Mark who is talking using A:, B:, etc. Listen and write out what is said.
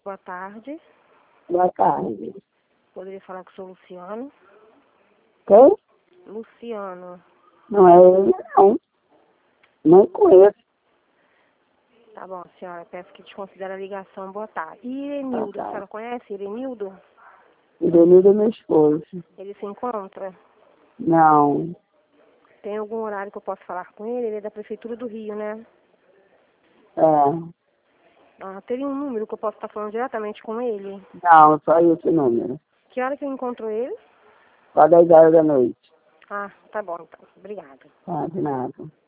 A: Boa tarde.
B: Boa tarde.
A: Poderia falar com o senhor Luciano?
B: Quem?
A: Luciano.
B: Não é ele, não. Não conheço.
A: Tá bom, senhora. Peço que desconsidere a ligação. Boa tarde. E Irenildo, a senhora conhece Irenildo?
B: Irenildo é meu esposo.
A: Ele se encontra?
B: Não.
A: Tem algum horário que eu posso falar com ele? Ele é da Prefeitura do Rio, né?
B: É.
A: Teria um número que eu posso estar falando diretamente com ele?
B: Não, só esse número.
A: Que hora que eu encontro ele?
B: Só 10 horas da noite.
A: Tá bom então. Obrigada.
B: Tá, de nada.